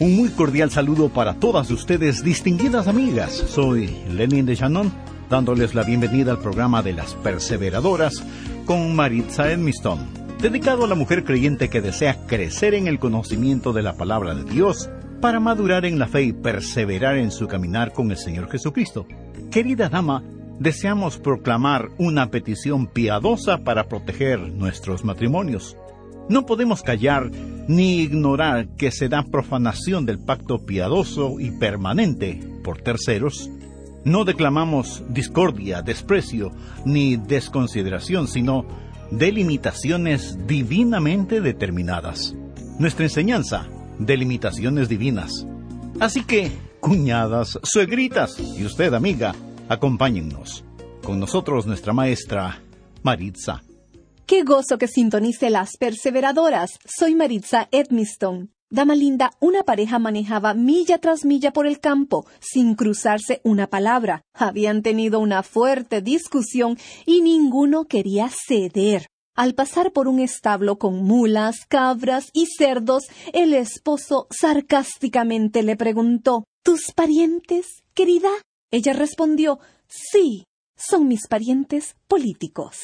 Un muy cordial saludo para todas ustedes, distinguidas amigas. Soy Lenin de Shannon, dándoles la bienvenida al programa de las perseveradoras con Maritza Edmiston, dedicado a la mujer creyente que desea crecer en el conocimiento de la palabra de Dios para madurar en la fe y perseverar en su caminar con el Señor Jesucristo. Querida dama, deseamos proclamar una petición piadosa para proteger nuestros matrimonios. No podemos callar ni ignorar que se da profanación del pacto piadoso y permanente por terceros. No declamamos discordia, desprecio ni desconsideración, sino delimitaciones divinamente determinadas. Nuestra enseñanza, delimitaciones divinas. Así que, cuñadas, suegritas y usted, amiga, acompáñennos. Con nosotros nuestra maestra, Maritza. ¡Qué gozo que sintonice las perseveradoras! Soy Maritza Edmiston. Dama linda, una pareja manejaba milla tras milla por el campo, sin cruzarse una palabra. Habían tenido una fuerte discusión y ninguno quería ceder. Al pasar por un establo con mulas, cabras y cerdos, el esposo sarcásticamente le preguntó: ¿Tus parientes, querida? Ella respondió: sí, son mis parientes políticos.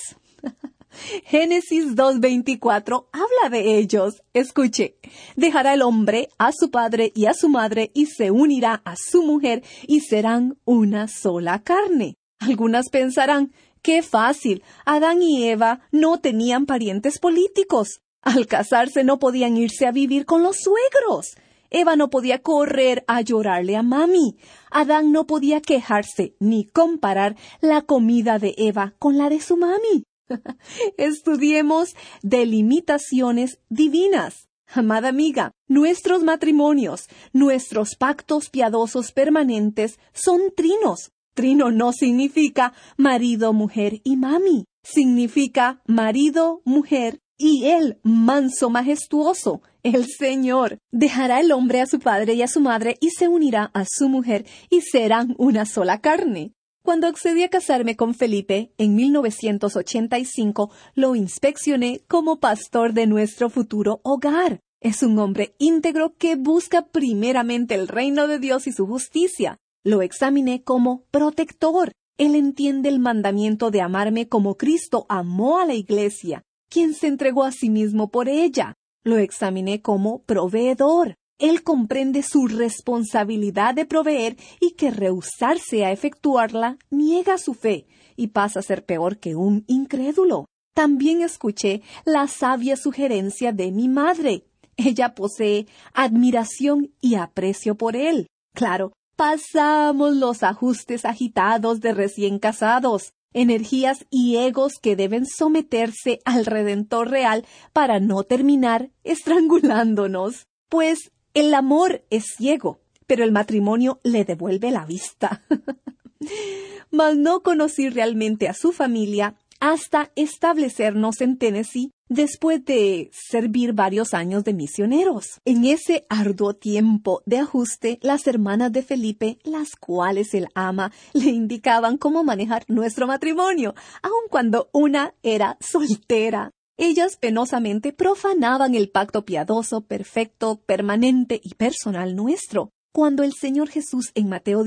Génesis 2:24 habla de ellos. Escuche: dejará el hombre a su padre y a su madre y se unirá a su mujer y serán una sola carne. Algunas pensarán: qué fácil, Adán y Eva no tenían parientes políticos. Al casarse no podían irse a vivir con los suegros. Eva no podía correr a llorarle a mami. Adán no podía quejarse ni comparar la comida de Eva con la de su mami. Estudiemos delimitaciones divinas. Amada amiga, nuestros matrimonios, nuestros pactos piadosos permanentes son trinos. Trino no significa marido, mujer y mami. Significa marido, mujer y el manso majestuoso, el Señor. Dejará el hombre a su padre y a su madre y se unirá a su mujer y serán una sola carne. Cuando accedí a casarme con Felipe, en 1985, lo inspeccioné como pastor de nuestro futuro hogar. Es un hombre íntegro que busca primeramente el reino de Dios y su justicia. Lo examiné como protector. Él entiende el mandamiento de amarme como Cristo amó a la iglesia, quien se entregó a sí mismo por ella. Lo examiné como proveedor. Él comprende su responsabilidad de proveer y que rehusarse a efectuarla niega su fe y pasa a ser peor que un incrédulo. También escuché la sabia sugerencia de mi madre. Ella posee admiración y aprecio por él. Claro, pasamos los ajustes agitados de recién casados, energías y egos que deben someterse al Redentor real para no terminar estrangulándonos. Pues el amor es ciego, pero el matrimonio le devuelve la vista. Mas no conocí realmente a su familia hasta establecernos en Tennessee después de servir varios años de misioneros. En ese arduo tiempo de ajuste, las hermanas de Felipe, las cuales él ama, le indicaban cómo manejar nuestro matrimonio, aun cuando una era soltera. Ellas penosamente profanaban el pacto piadoso, perfecto, permanente y personal nuestro. Cuando el Señor Jesús en Mateo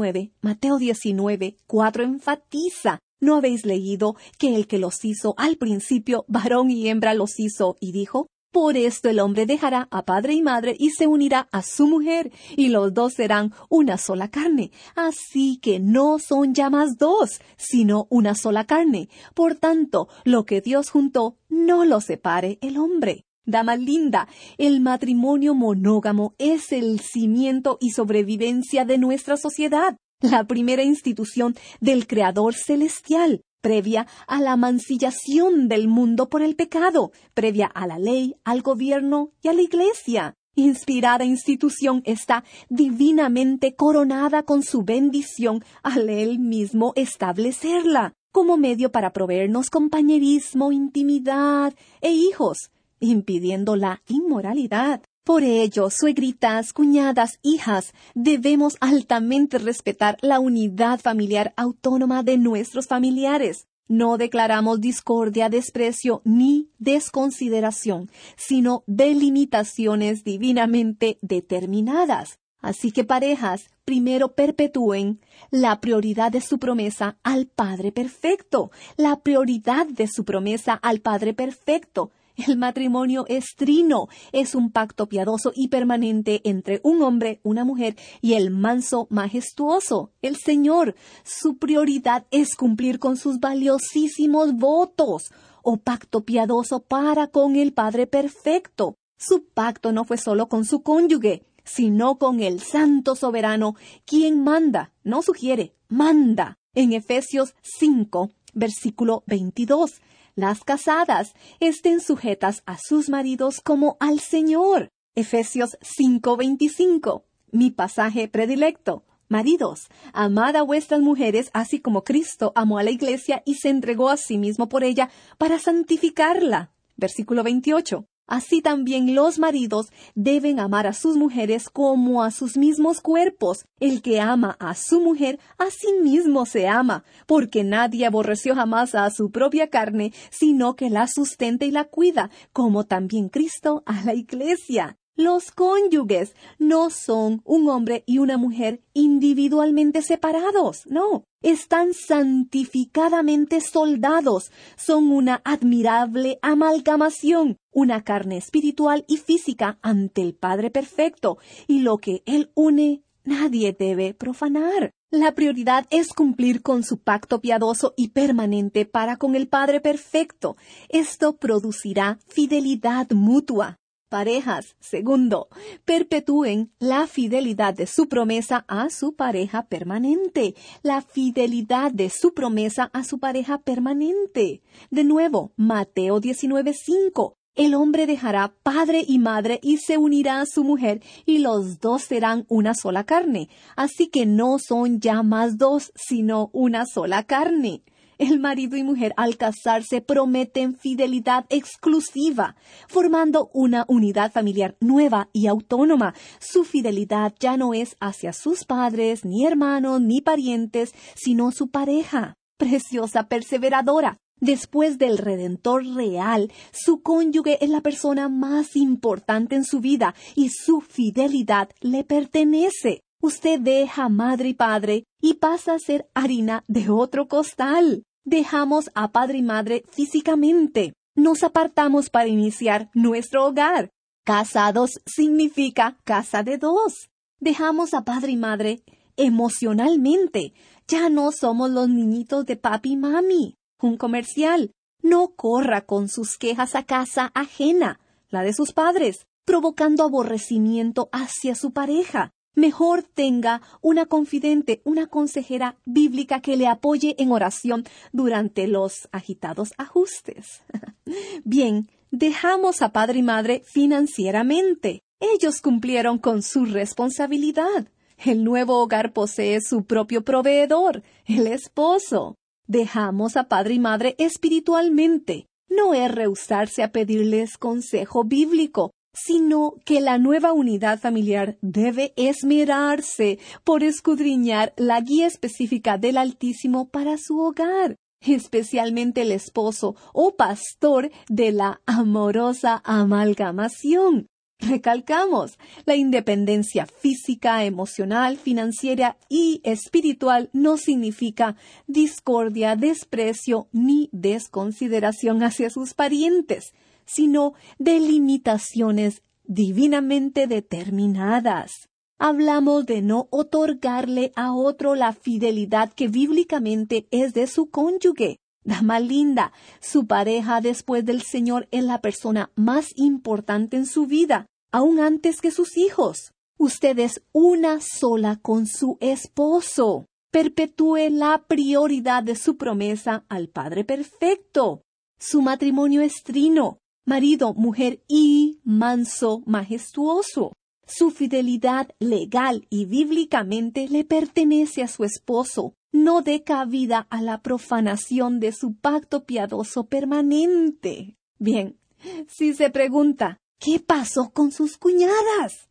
19:4 enfatiza: ¿no habéis leído que el que los hizo al principio, varón y hembra los hizo? Y dijo: por esto el hombre dejará a padre y madre y se unirá a su mujer, y los dos serán una sola carne. Así que no son ya más dos, sino una sola carne. Por tanto, lo que Dios juntó, no lo separe el hombre. Dama linda, el matrimonio monógamo es el cimiento y sobrevivencia de nuestra sociedad, la primera institución del Creador celestial, previa a la mancillación del mundo por el pecado, previa a la ley, al gobierno y a la iglesia. Inspirada institución está divinamente coronada con su bendición al Él mismo establecerla, como medio para proveernos compañerismo, intimidad e hijos, impidiendo la inmoralidad. Por ello, suegritas, cuñadas, hijas, debemos altamente respetar la unidad familiar autónoma de nuestros familiares. No declaramos discordia, desprecio ni desconsideración, sino delimitaciones divinamente determinadas. Así que parejas, primero perpetúen la prioridad de su promesa al Padre perfecto. La prioridad de su promesa al Padre perfecto. El matrimonio es trino, es un pacto piadoso y permanente entre un hombre, una mujer y el manso majestuoso, el Señor. Su prioridad es cumplir con sus valiosísimos votos o pacto piadoso para con el Padre perfecto. Su pacto no fue solo con su cónyuge, sino con el Santo Soberano, quien manda, no sugiere, manda. En Efesios 5, versículo 22. Las casadas estén sujetas a sus maridos como al Señor. Efesios 5:25. Mi pasaje predilecto. Maridos, amad a vuestras mujeres, así como Cristo amó a la iglesia y se entregó a sí mismo por ella para santificarla. Versículo 28. Así también los maridos deben amar a sus mujeres como a sus mismos cuerpos. El que ama a su mujer, a sí mismo se ama, porque nadie aborreció jamás a su propia carne, sino que la sustenta y la cuida, como también Cristo a la iglesia. Los cónyuges no son un hombre y una mujer individualmente separados, no. Están santificadamente soldados, son una admirable amalgamación, una carne espiritual y física ante el Padre perfecto, y lo que Él une, nadie debe profanar. La prioridad es cumplir con su pacto piadoso y permanente para con el Padre perfecto. Esto producirá fidelidad mutua. Parejas, segundo, perpetúen la fidelidad de su promesa a su pareja permanente. La fidelidad de su promesa a su pareja permanente. De nuevo, Mateo 19:5. El hombre dejará padre y madre y se unirá a su mujer, y los dos serán una sola carne. Así que no son ya más dos, sino una sola carne. El marido y mujer al casarse prometen fidelidad exclusiva, formando una unidad familiar nueva y autónoma. Su fidelidad ya no es hacia sus padres, ni hermanos, ni parientes, sino su pareja, preciosa perseveradora. Después del Redentor real, su cónyuge es la persona más importante en su vida y su fidelidad le pertenece. Usted deja madre y padre y pasa a ser harina de otro costal. Dejamos a padre y madre físicamente. Nos apartamos para iniciar nuestro hogar. Casados significa casa de dos. Dejamos a padre y madre emocionalmente. Ya no somos los niñitos de papi y mami. Un comercial. No corra con sus quejas a casa ajena, la de sus padres, provocando aborrecimiento hacia su pareja. Mejor tenga una confidente, una consejera bíblica que le apoye en oración durante los agitados ajustes. Bien, dejamos a padre y madre financieramente. Ellos cumplieron con su responsabilidad. El nuevo hogar posee su propio proveedor, el esposo. Dejamos a padre y madre espiritualmente. No es rehusarse a pedirles consejo bíblico, sino que la nueva unidad familiar debe esmerarse por escudriñar la guía específica del Altísimo para su hogar, especialmente el esposo o pastor de la amorosa amalgamación. Recalcamos, la independencia física, emocional, financiera y espiritual no significa discordia, desprecio ni desconsideración hacia sus parientes, sino delimitaciones divinamente determinadas. Hablamos de no otorgarle a otro la fidelidad que bíblicamente es de su cónyuge. Dama linda, su pareja después del Señor es la persona más importante en su vida, aún antes que sus hijos. Usted es una sola con su esposo. Perpetúe la prioridad de su promesa al Padre perfecto. Su matrimonio es trino, marido, mujer y manso, majestuoso. Su fidelidad legal y bíblicamente le pertenece a su esposo. No dé cabida a la profanación de su pacto piadoso permanente. Bien, si se pregunta, ¿qué pasó con sus cuñadas?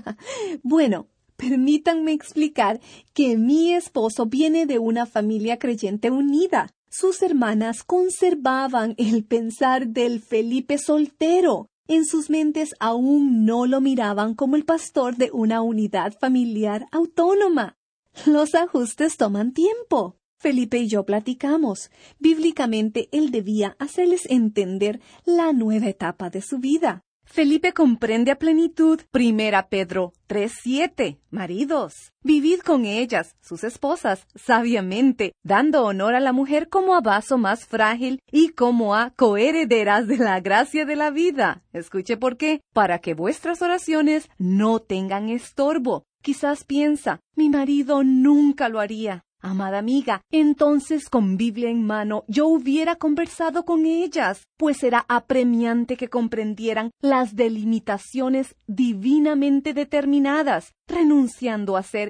Bueno, permítanme explicar que mi esposo viene de una familia creyente unida. Sus hermanas conservaban el pensar del Felipe soltero. En sus mentes aún no lo miraban como el pastor de una unidad familiar autónoma. Los ajustes toman tiempo. Felipe y yo platicamos. Bíblicamente, él debía hacerles entender la nueva etapa de su vida. Felipe comprende a plenitud 1 Pedro 3:7. Maridos, vivid con ellas, sus esposas, sabiamente, dando honor a la mujer como a vaso más frágil y como a coherederas de la gracia de la vida. Escuche por qué. Para que vuestras oraciones no tengan estorbo. Quizás piensa, mi marido nunca lo haría. Amada amiga, entonces con Biblia en mano yo hubiera conversado con ellas, pues era apremiante que comprendieran las delimitaciones divinamente determinadas, renunciando a ser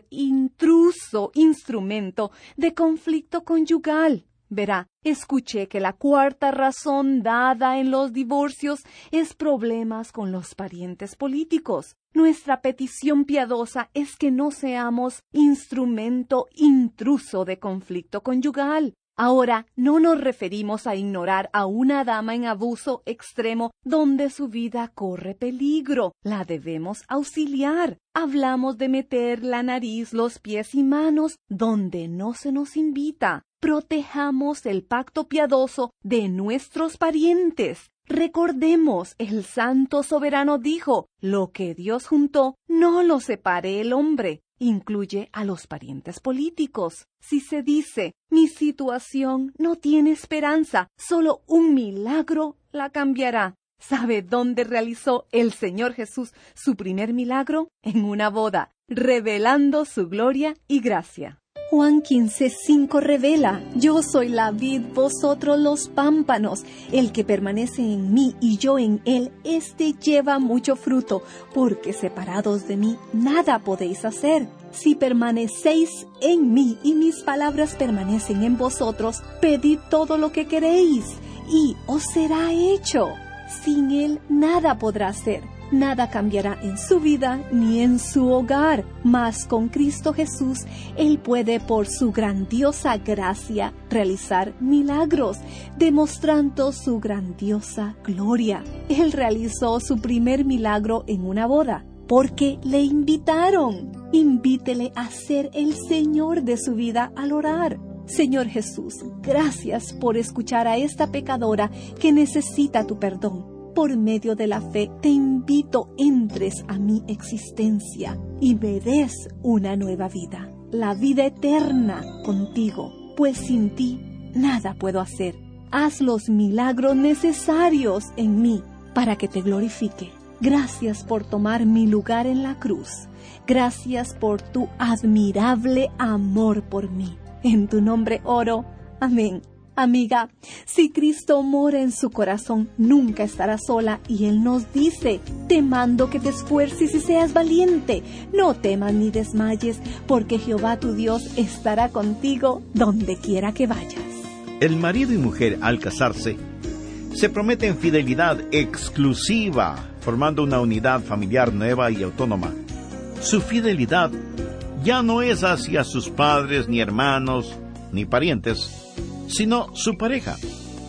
instrumento de conflicto conyugal. Verá, escuché que la cuarta razón dada en los divorcios es problemas con los parientes políticos. Nuestra petición piadosa es que no seamos instrumento intruso de conflicto conyugal. Ahora, no nos referimos a ignorar a una dama en abuso extremo donde su vida corre peligro. La debemos auxiliar. Hablamos de meter la nariz, los pies y manos donde no se nos invita. Protejamos el pacto piadoso de nuestros parientes. Recordemos, el Santo Soberano dijo, lo que Dios juntó, no lo separe el hombre. Incluye a los parientes políticos. Si se dice, mi situación no tiene esperanza, solo un milagro la cambiará. ¿Sabe dónde realizó el Señor Jesús su primer milagro? En una boda, revelando su gloria y gracia. Juan 15:5 revela, yo soy la vid, vosotros los pámpanos. El que permanece en mí y yo en él, éste lleva mucho fruto, porque separados de mí nada podéis hacer. Si permanecéis en mí y mis palabras permanecen en vosotros, pedid todo lo que queréis y os será hecho. Sin él nada podrá hacer. Nada cambiará en su vida ni en su hogar, mas con Cristo Jesús, Él puede por su grandiosa gracia realizar milagros, demostrando su grandiosa gloria. Él realizó su primer milagro en una boda, porque le invitaron. Invítele a ser el Señor de su vida al orar. Señor Jesús, gracias por escuchar a esta pecadora que necesita tu perdón. Por medio de la fe te invito entres a mi existencia y me des una nueva vida, la vida eterna contigo, pues sin ti nada puedo hacer. Haz los milagros necesarios en mí para que te glorifique. Gracias por tomar mi lugar en la cruz. Gracias por tu admirable amor por mí. En tu nombre oro. Amén. Amiga, si Cristo mora en su corazón, nunca estará sola y Él nos dice, te mando que te esfuerces y seas valiente. No temas ni desmayes, porque Jehová tu Dios estará contigo donde quiera que vayas. El marido y mujer, al casarse, se prometen fidelidad exclusiva, formando una unidad familiar nueva y autónoma. Su fidelidad ya no es hacia sus padres, ni hermanos, ni parientes, sino su pareja.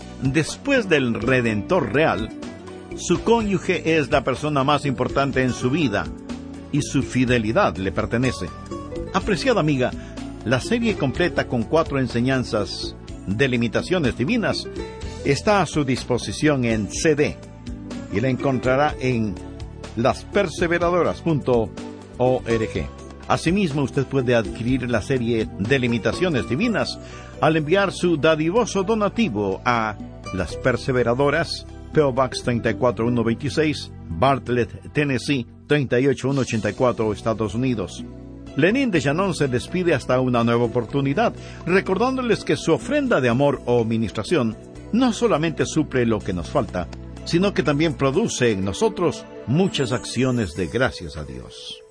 Después del Redentor real, su cónyuge es la persona más importante en su vida y su fidelidad le pertenece. Apreciada amiga, la serie completa con 4 enseñanzas de limitaciones divinas está a su disposición en CD y la encontrará en lasperseveradoras.org. Asimismo, usted puede adquirir la serie de limitaciones divinas al enviar su dadivoso donativo a Las Perseveradoras, P.O. Box 34126, Bartlett, Tennessee 38184, Estados Unidos. Lenin de Shannon se despide hasta una nueva oportunidad, recordándoles que su ofrenda de amor o ministración no solamente suple lo que nos falta, sino que también produce en nosotros muchas acciones de gracias a Dios.